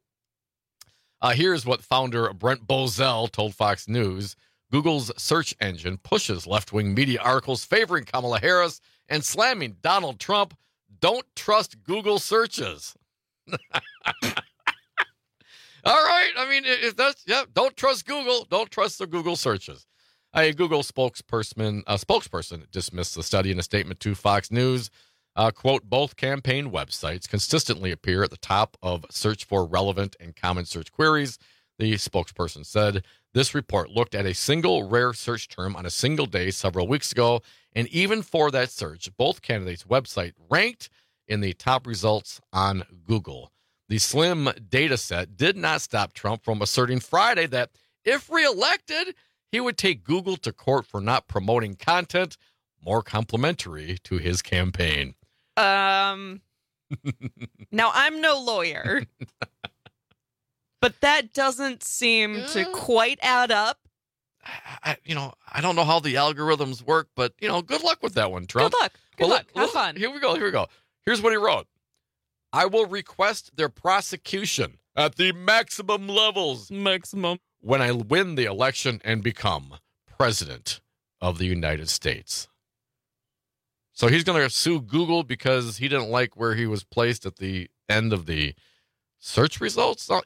S15: Here's what founder Brent Bozell told Fox News. Google's search engine pushes left-wing media articles favoring Kamala Harris and slamming Donald Trump. Don't trust Google searches. All right. I mean, if that's, don't trust Google. Don't trust the Google searches. A Google spokesperson dismissed the study in a statement to Fox News. Quote, both campaign websites consistently appear at the top of search for relevant and common search queries. The spokesperson said This report looked at a single rare search term on a single day several weeks ago, and even for that search, both candidates' website ranked in the top results on Google. The slim data set did not stop Trump from asserting Friday that if reelected, he would take Google to court for not promoting content more complimentary to his campaign.
S7: Now, I'm no lawyer, but that doesn't seem to quite add up.
S15: I don't know how the algorithms work, but, good luck with that one, Trump.
S7: Good luck. Have fun.
S15: Here we go. Here's what he wrote. I will request their prosecution at the maximum levels. When I win the election and become president of the United States. So he's going to sue Google because he didn't like where he was placed at the end of the search results. So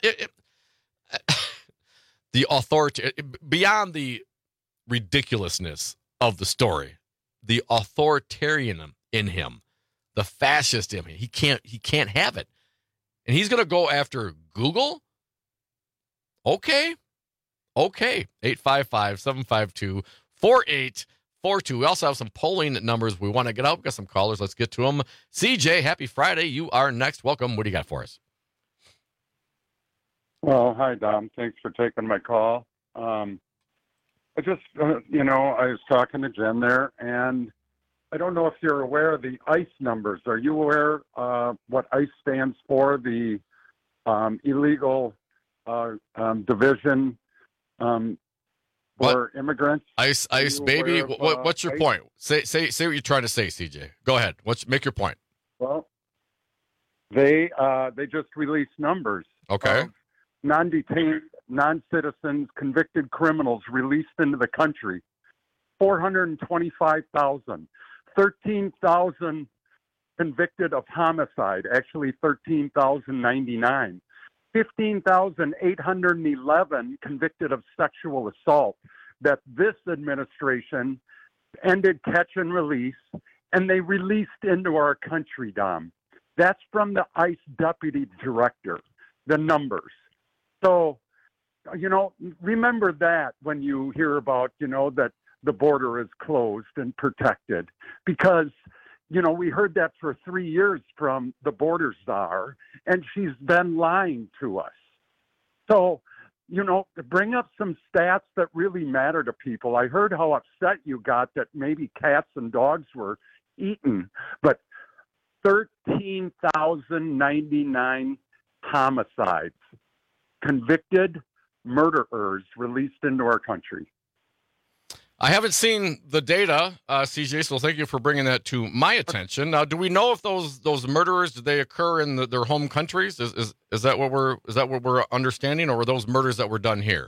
S15: the authority, beyond the ridiculousness of the story, the authoritarian in him, the fascist in him, he can't have it. And he's going to go after Google? Okay. 855-752-4842. We also have some polling numbers we want to get out. We've got some callers. Let's get to them. CJ, happy Friday. You are next. Welcome. What do you got for us?
S8: Well, hi, Dom. Thanks for taking my call. I just, I was talking to Jen there, and I don't know if you're aware of the ICE numbers. Are you aware what ICE stands for, the illegal division for immigrants?
S15: ICE, baby. What's your point? Say what you're trying to say, CJ. Go ahead. Make your point.
S8: Well, they just released numbers.
S15: Okay.
S8: Of non-detained, non-citizens, convicted criminals released into the country. 425,000. 13,000 convicted of homicide. Actually, 13,099. 15,811 convicted of sexual assault that this administration ended catch and release, and they released into our country, Dom. That's from the ICE deputy director, the numbers. So, remember that when you hear about, that the border is closed and protected, because we heard that for 3 years from the border czar, and she's been lying to us. So, bring up some stats that really matter to people. I heard how upset you got that maybe cats and dogs were eaten, but 13,099 homicides, convicted murderers released into our country.
S15: I haven't seen the data, CJ, so thank you for bringing that to my attention. Now, do we know if those murderers, did they occur in their home countries? Is that what we're understanding, or were those murders that were done here?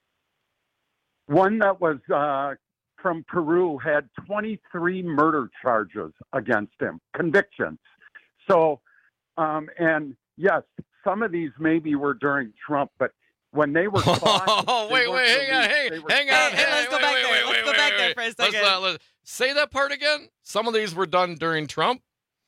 S8: One that was from Peru had 23 murder charges against him, convictions. So, and yes, some of these maybe were during Trump, but when they were caught,
S15: hang on.
S7: Let's go back there for a second.
S15: Let's say that part again. Some of these were done during Trump.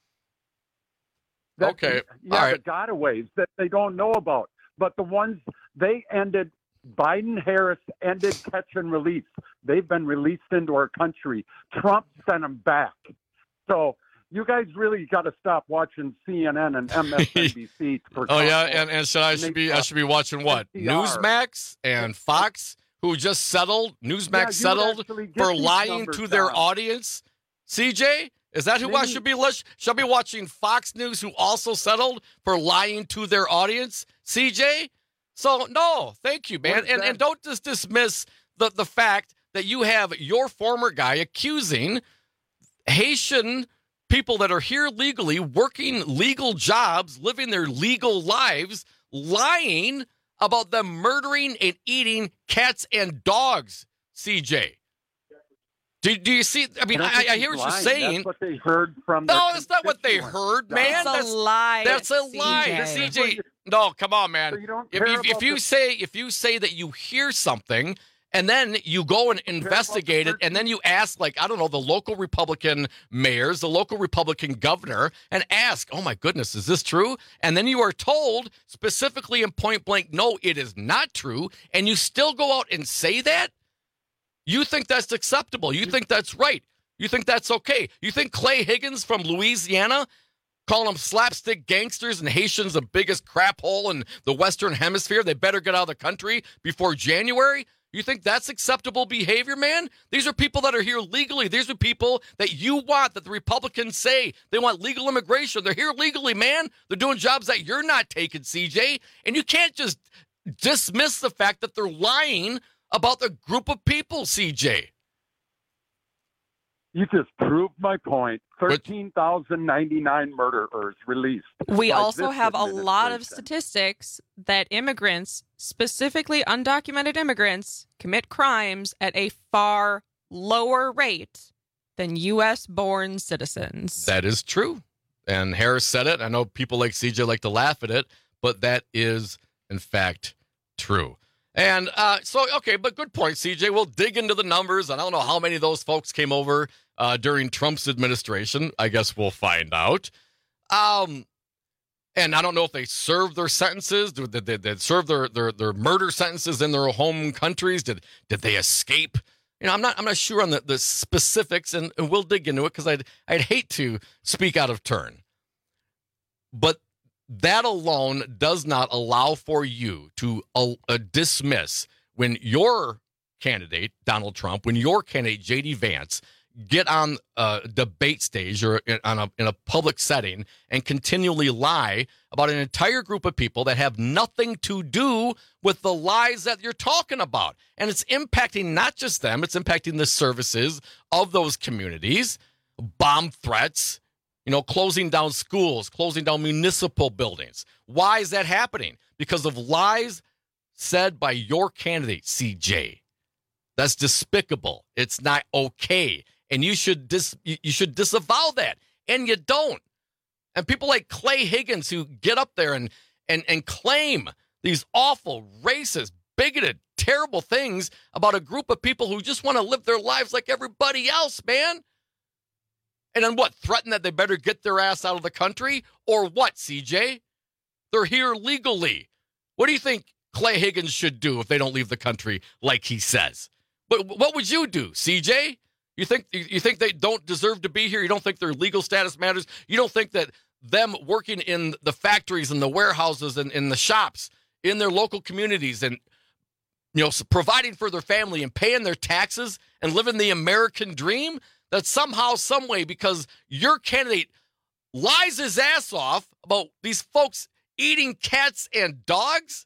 S15: Okay,
S8: yeah,
S15: all right.
S8: The gotaways that they don't know about, but the ones they ended. Biden-Harris ended catch and release. They've been released into our country. Trump sent them back. So you guys really got to stop watching CNN and MSNBC.
S15: And so I should be watching what?
S8: NPR.
S15: Newsmax and Fox, who just settled. Newsmax settled for lying to their audience. CJ, is that who I should be? Should be watching Fox News, who also settled for lying to their audience. CJ. So, no, thank you, man. And don't just dismiss the fact that you have your former guy accusing Haitian people that are here legally, working legal jobs, living their legal lives, lying about them murdering and eating cats and dogs, CJ. Do you see? I mean, I hear what you're saying.
S8: That's what they heard from.
S15: No, that's not what they heard, man.
S7: That's a lie.
S15: That's a lie, CJ. No, come on, man.
S8: So
S15: If you say that you hear something And then you go and investigate it, and then you ask, like, I don't know, the local Republican mayors, the local Republican governor, and ask, oh, my goodness, is this true? And then you are told specifically and point blank, no, it is not true, and you still go out and say that? You think that's acceptable. You think that's right. You think that's okay. You think Clay Higgins from Louisiana, calling them slapstick gangsters and Haitians the biggest crap hole in the Western Hemisphere, they better get out of the country before January? You think that's acceptable behavior, man? These are people that are here legally. These are people that you want, that the Republicans say they want legal immigration. They're here legally, man. They're doing jobs that you're not taking, CJ. And you can't just dismiss the fact that they're lying about the group of people, CJ.
S8: You just proved my point. 13,099 murderers released.
S7: We also have a lot of statistics that immigrants, specifically undocumented immigrants, commit crimes at a far lower rate than U.S.-born citizens.
S15: That is true. And Harris said it. I know people like CJ like to laugh at it, but that is, in fact, true. And okay, but good point, CJ. We'll dig into the numbers. And I don't know how many of those folks came over during Trump's administration. I guess we'll find out. And I don't know if they served their sentences. Did they serve their murder sentences in their home countries? Did they escape? You know, I'm not sure on the specifics, and we'll dig into it because I'd hate to speak out of turn. But that alone does not allow for you to dismiss when your candidate, Donald Trump, when your candidate, J.D. Vance, get on a debate stage or in a public setting and continually lie about an entire group of people that have nothing to do with the lies that you're talking about. And it's impacting not just them, it's impacting the services of those communities, bomb threats, closing down schools, closing down municipal buildings. Why is that happening? Because of lies said by your candidate, CJ. That's despicable. It's not okay. And you should disavow that. And you don't. And people like Clay Higgins who get up there and claim these awful, racist, bigoted, terrible things about a group of people who just want to live their lives like everybody else, man. And then what, threaten that they better get their ass out of the country? Or what, CJ? They're here legally. What do you think Clay Higgins should do if they don't leave the country like he says? What would you do, CJ? You think they don't deserve to be here? You don't think their legal status matters? You don't think that them working in the factories and the warehouses and in the shops in their local communities and providing for their family and paying their taxes and living the American dream, that somehow, some way, because your candidate lies his ass off about these folks eating cats and dogs,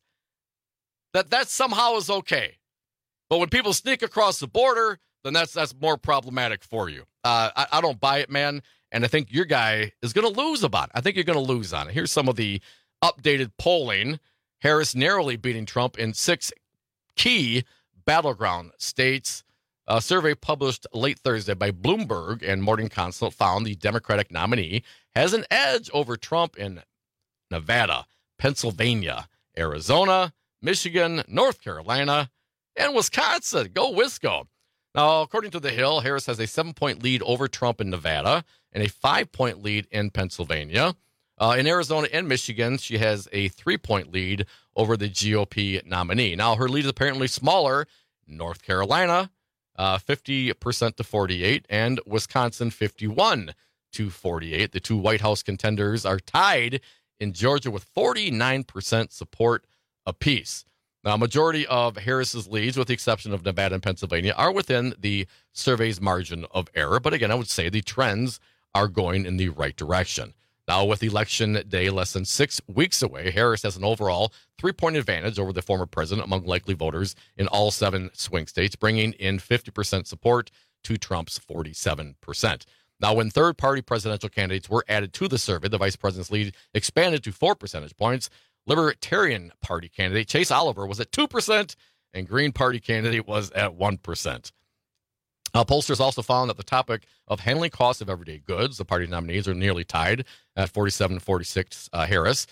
S15: that somehow is okay. But when people sneak across the border, then that's more problematic for you. I don't buy it, man. And I think your guy is going to lose about it. I think you're going to lose on it. Here's some of the updated polling. Harris narrowly beating Trump in 6 key battleground states. A survey published late Thursday by Bloomberg and Morning Consult found the Democratic nominee has an edge over Trump in Nevada, Pennsylvania, Arizona, Michigan, North Carolina, and Wisconsin. Go Wisco. Now, according to The Hill, Harris has a 7-point lead over Trump in Nevada and a 5-point lead in Pennsylvania. In Arizona and Michigan, she has a 3-point lead over the GOP nominee. Now, her lead is apparently smaller. North Carolina, 50% to 48, and Wisconsin 51 to 48. The two White House contenders are tied in Georgia with 49% support apiece. Now, a majority of Harris's leads, with the exception of Nevada and Pennsylvania, are within the survey's margin of error. But again, I would say the trends are going in the right direction. Now, with Election Day less than 6 weeks away, Harris has an overall 3-point advantage over the former president among likely voters in all 7 swing states, bringing in 50% support to Trump's 47%. Now, when third-party presidential candidates were added to the survey, the vice president's lead expanded to 4 percentage points. Libertarian Party candidate Chase Oliver was at 2%, and Green Party candidate was at 1%. Pollsters also found that the topic of handling costs of everyday goods, the party nominees are nearly tied at 47-46 Harris.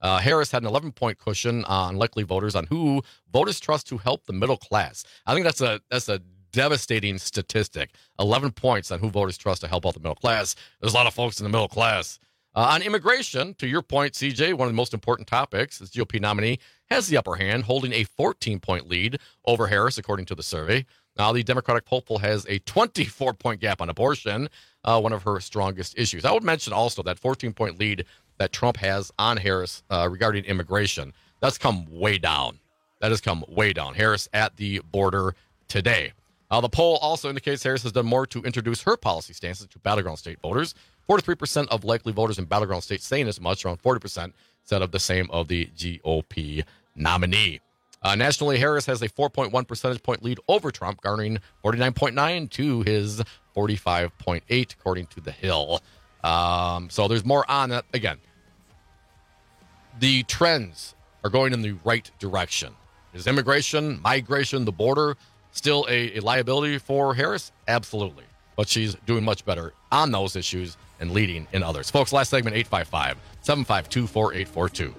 S15: Harris had an 11-point cushion on likely voters on who voters trust to help the middle class. I think that's a devastating statistic. 11 points on who voters trust to help out the middle class. There's a lot of folks in the middle class. On immigration, to your point, CJ, one of the most important topics, this GOP nominee has the upper hand, holding a 14-point lead over Harris, according to the survey. Now, the Democratic hopeful has a 24-point gap on abortion, one of her strongest issues. I would mention also that 14-point lead that Trump has on Harris regarding immigration. That's come way down. That has come way down. Harris at the border today. The poll also indicates Harris has done more to introduce her policy stances to battleground state voters. 43% of likely voters in battleground states saying as much, around 40% said of the same of the GOP nominee. Nationally, Harris has a 4.1 percentage point lead over Trump, garnering 49.9 to his 45.8, according to The Hill. So there's more on that. Again, the trends are going in the right direction. Is immigration, migration, the border still a liability for Harris? Absolutely. But she's doing much better on those issues and leading in others. Folks, last segment, 855-752-4842.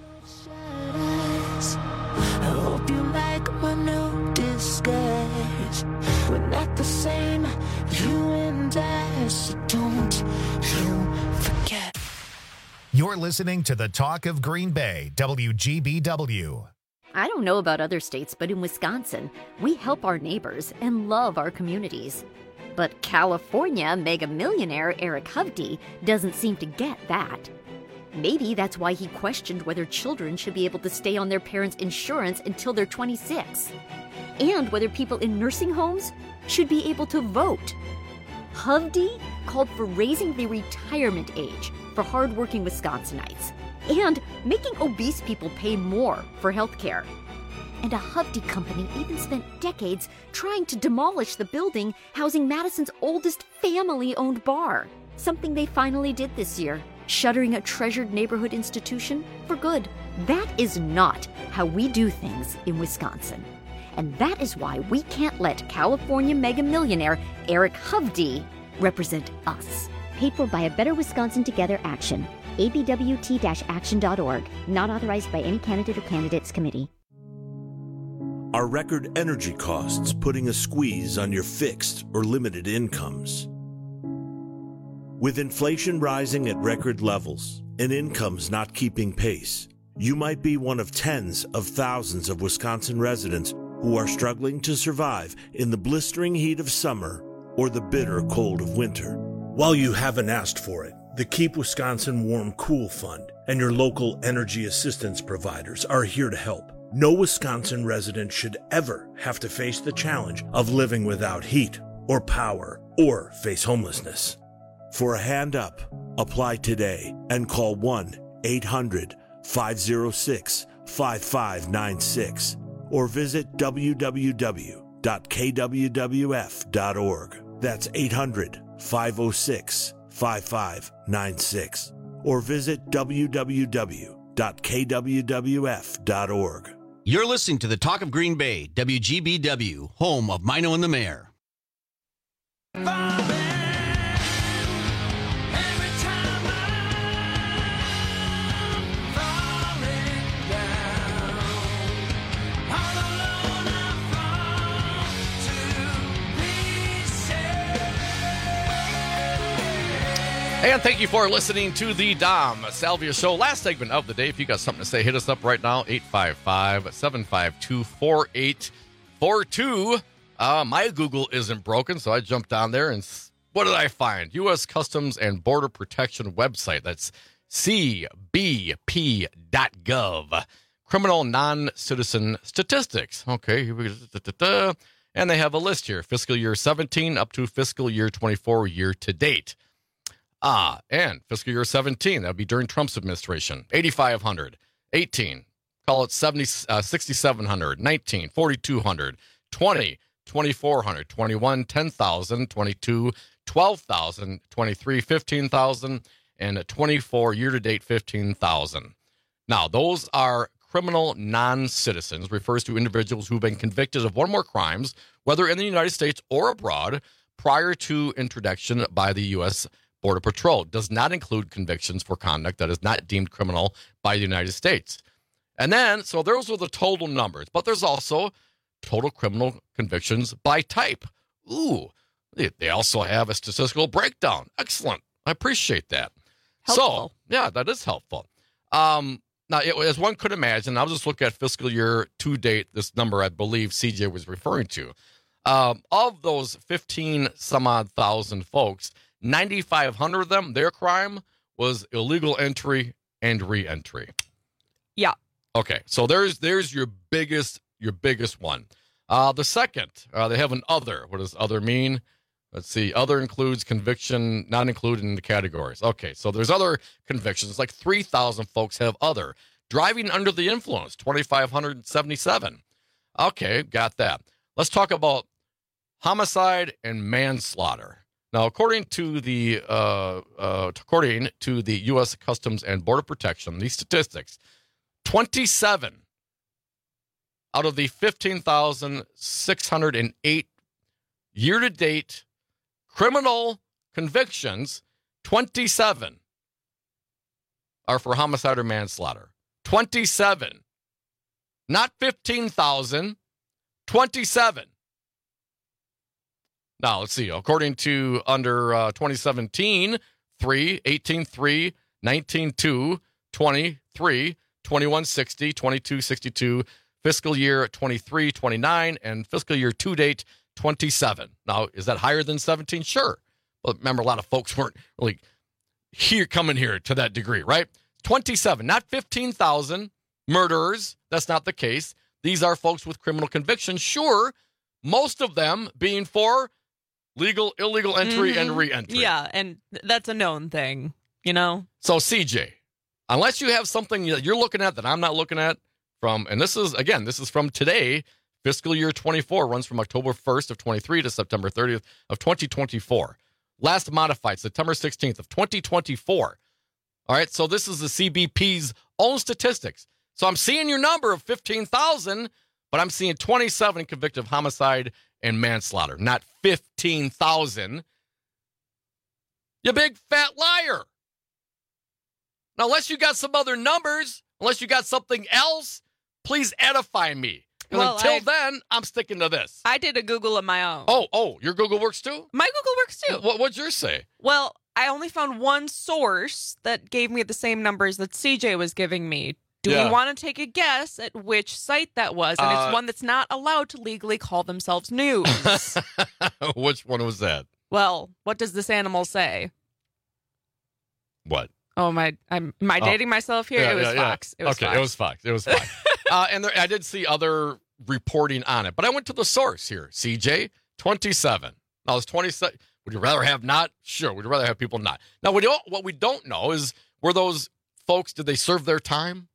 S10: I hope you like my new disguise. We're not the same, you and I, so don't you forget.
S1: You're listening to the Talk of Green Bay, WGBW.
S11: I don't know about other states, but in Wisconsin, we help our neighbors and love our communities. But California mega millionaire Eric Hovde doesn't seem to get that. Maybe that's why he questioned whether children should be able to stay on their parents' insurance until they're 26, and whether people in nursing homes should be able to vote. Hovde called for raising the retirement age for hardworking Wisconsinites and making obese people pay more for health care. And a Hovde company even spent decades trying to demolish the building housing Madison's oldest family-owned bar, something they finally did this year, shuttering a treasured neighborhood institution for good. That is not how we do things in Wisconsin. And that is why we can't let California mega millionaire Eric Hovde represent us.
S23: Paid for by a Better Wisconsin Together Action. abwt-action.org. Not authorized by any candidate or candidates committee.
S24: Are record energy costs putting a squeeze on your fixed or limited incomes? With inflation rising at record levels and incomes not keeping pace, you might be one of tens of thousands of Wisconsin residents who are struggling to survive in the blistering heat of summer or the bitter cold of winter. While you haven't asked for it, the Keep Wisconsin Warm Cool Fund and your local energy assistance providers are here to help. No Wisconsin resident should ever have to face the challenge of living without heat or power or face homelessness. For a hand up, apply today and call 1-800-506-5596 or visit www.kwwf.org. That's 800-506-5596 or visit www.kwwf.org.
S25: You're listening to the Talk of Green Bay, WGBW, home of Mino and the Mayor.
S15: And thank you for listening to the Dom Salvia Show. Last segment of the day. If you got something to say, hit us up right now, 855-752-4842. My Google isn't broken, so I jumped on there, and what did I find? U.S. Customs and Border Protection website. That's cbp.gov. Criminal non-citizen statistics. Okay, here we go. And they have a list here. Fiscal year 17 up to fiscal year 24 year to date. And fiscal year 17, that would be during Trump's administration, 8,500, 18, call it 6,700, 19, 4,200, 20, 2,400, 21, 10,000, 22, 12,000, 23, 15,000, and 24 year-to-date 15,000. Now, those are criminal non-citizens, refers to individuals who've been convicted of one or more crimes, whether in the United States or abroad, prior to introduction by the U.S. Border Patrol. Does not include convictions for conduct that is not deemed criminal by the United States. And then, so those are the total numbers, but there's also total criminal convictions by type. Ooh, they also have a statistical breakdown. Excellent. I appreciate that.
S7: Helpful.
S15: So, yeah, that is helpful. Now, as one could imagine, I'll just look at fiscal year to date, this number I believe CJ was referring to. Of those 15 some odd thousand folks, 9,500 of them, their crime was illegal entry and re-entry.
S7: Yeah.
S15: Okay, so there's your biggest one. The second, they have an other. What does other mean? Let's see. Other includes conviction not included in the categories. Okay, so there's other convictions. Like 3,000 folks have other. Driving under the influence, 2,577. Okay, got that. Let's talk about homicide and manslaughter. Now, according to the U.S. Customs and Border Protection, these statistics, 27 out of the 15,608 year-to-date criminal convictions, 27 are for homicide or manslaughter. 27. Not 15,000, 27. Now, let's see. According to under 2017, 3, 18, 3, 19, 2, 23, 21, 60, 22, 62, fiscal year 23, 29, and fiscal year to date, 27. Now, is that higher than 17? Sure. But remember, a lot of folks weren't really coming here to that degree, right? 27, not 15,000 murderers. That's not the case. These are folks with criminal convictions. Sure, most of them being for illegal entry and re-entry.
S7: Yeah, and that's a known thing, you know?
S15: So, CJ, unless you have something that you're looking at that I'm not looking at and this is from today, fiscal year 24 runs from October 1st of 23 to September 30th of 2024. Last modified September 16th of 2024. All right, so this is the CBP's own statistics. So I'm seeing your number of 15,000, but I'm seeing 27 convicted of homicide and manslaughter, not 15,000. You big fat liar. Now, unless you got some other numbers, unless you got something else, please edify me. Well, until then, I'm sticking to this.
S7: I did a Google of my own.
S15: Oh, your Google works too?
S7: My Google works too.
S15: What'd yours say?
S7: Well, I only found one source that gave me the same numbers that CJ was giving me. Do we want to take a guess at which site that was? And it's one that's not allowed to legally call themselves news.
S15: Which one was that?
S7: Well, what does this animal say?
S15: What?
S7: Oh, am I dating myself here? It was Fox.
S15: It was Fox. It was Fox. And I did see other reporting on it, but I went to the source here. CJ, 27. Now, it's 27. Would you rather have not? Sure. Would you rather have people not? Now, what we don't know is, were those folks, did they serve their time?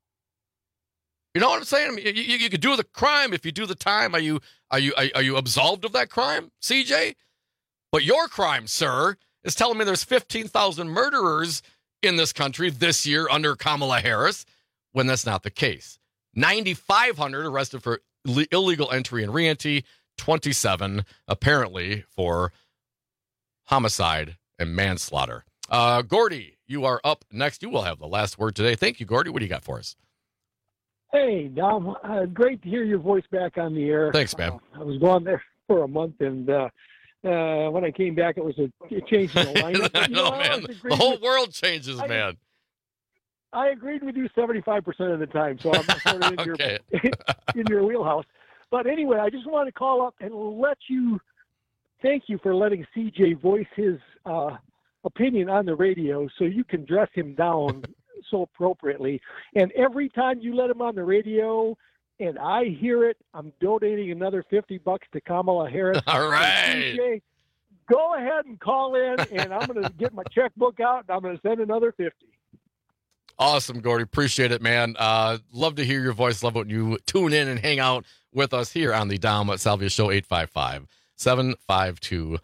S15: You know what I'm saying? I mean, you could do the crime if you do the time. Are you absolved of that crime, CJ? But your crime, sir, is telling me there's 15,000 murderers in this country this year under Kamala Harris, when that's not the case. 9,500 arrested for illegal entry and re-entry, 27 apparently for homicide and manslaughter. Gordy, you are up next. You will have the last word today. Thank you, Gordy. What do you got for us?
S12: Hey, Dom. Great to hear your voice back on the air.
S15: Thanks, man.
S12: I was gone there for a month, and when I came back, it was a change in the lineup.
S15: I know, man. The whole world changes, man.
S12: I agreed with you 75% of the time, so I'm sort of in your wheelhouse. But anyway, I just wanted to call up and thank you for letting CJ voice his opinion on the radio, so you can dress him down so appropriately. And every time you let him on the radio and I hear it, I'm donating another $50 to Kamala Harris.
S15: All right.
S12: CJ, go ahead and call in, and I'm going to get my checkbook out, and I'm going to send another 50.
S15: Awesome, Gordy. Appreciate it, man. Love to hear your voice. Love when you tune in and hang out with us here on the Dom Salvia Show. 855-752-4842.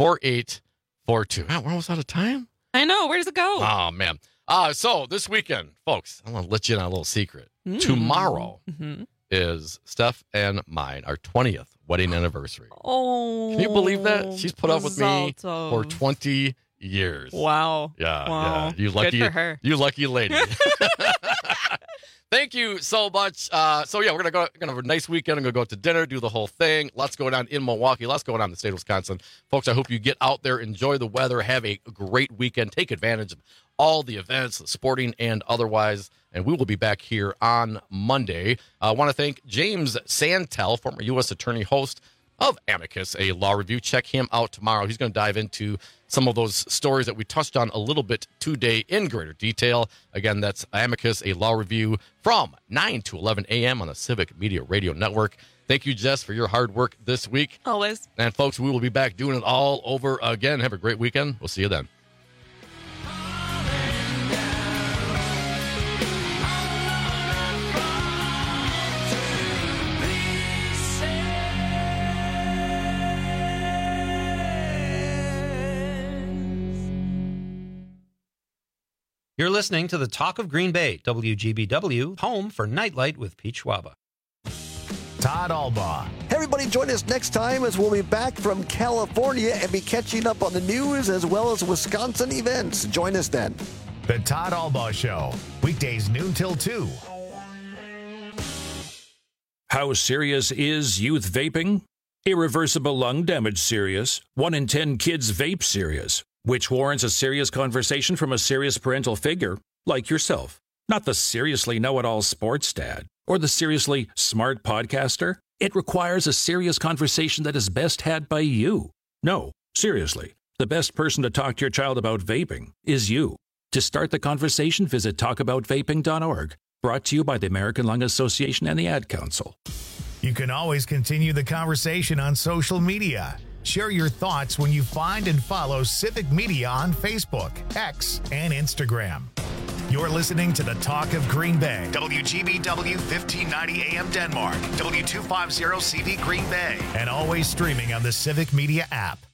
S15: We're almost out of time.
S7: I know. Where does it go?
S15: Oh, man. So this weekend, folks, I'm going to let you in on a little secret. Tomorrow is Steph and mine, our 20th wedding anniversary.
S7: Oh.
S15: Can you believe that? She's put up with me for 20 years.
S7: Wow.
S15: Yeah.
S7: Wow.
S15: Yeah.
S7: Good for her.
S15: You lucky lady. Thank you so much. We're gonna have a nice weekend. I'm gonna go out to dinner, do the whole thing. Lots going on in Milwaukee. Lots going on in the state of Wisconsin, folks. I hope you get out there, enjoy the weather, have a great weekend, take advantage of all the events, the sporting and otherwise. And we will be back here on Monday. I want to thank James Santel, former U.S. Attorney, host of Amicus, a law review. Check him out tomorrow. He's going to dive into some of those stories that we touched on a little bit today in greater detail. Again, that's Amicus, a law review from 9 to 11 a.m. on the Civic Media Radio Network. Thank you, Jess, for your hard work this week.
S7: Always.
S15: And, folks, we will be back doing it all over again. Have a great weekend. We'll see you then.
S22: You're listening to the Talk of Green Bay, WGBW, home for Nightlight with Pete Schwaba.
S1: Todd Albaugh.
S17: Hey, everybody, join us next time as we'll be back from California and be catching up on the news as well as Wisconsin events. Join us then.
S1: The Todd Albaugh Show, weekdays noon till 2.
S18: How serious is youth vaping? Irreversible lung damage serious. 1 in 10 kids vape serious. Which warrants a serious conversation from a serious parental figure, like yourself. Not the seriously know-it-all sports dad, or the seriously smart podcaster. It requires a serious conversation that is best had by you. No, seriously, the best person to talk to your child about vaping is you. To start the conversation, visit talkaboutvaping.org. Brought to you by the American Lung Association and the Ad Council.
S1: You can always continue the conversation on social media. Share your thoughts when you find and follow Civic Media on Facebook, X, and Instagram. You're listening to the Talk of Green Bay. WGBW 1590 AM Denmark, W250 CV Green Bay, and always streaming on the Civic Media app.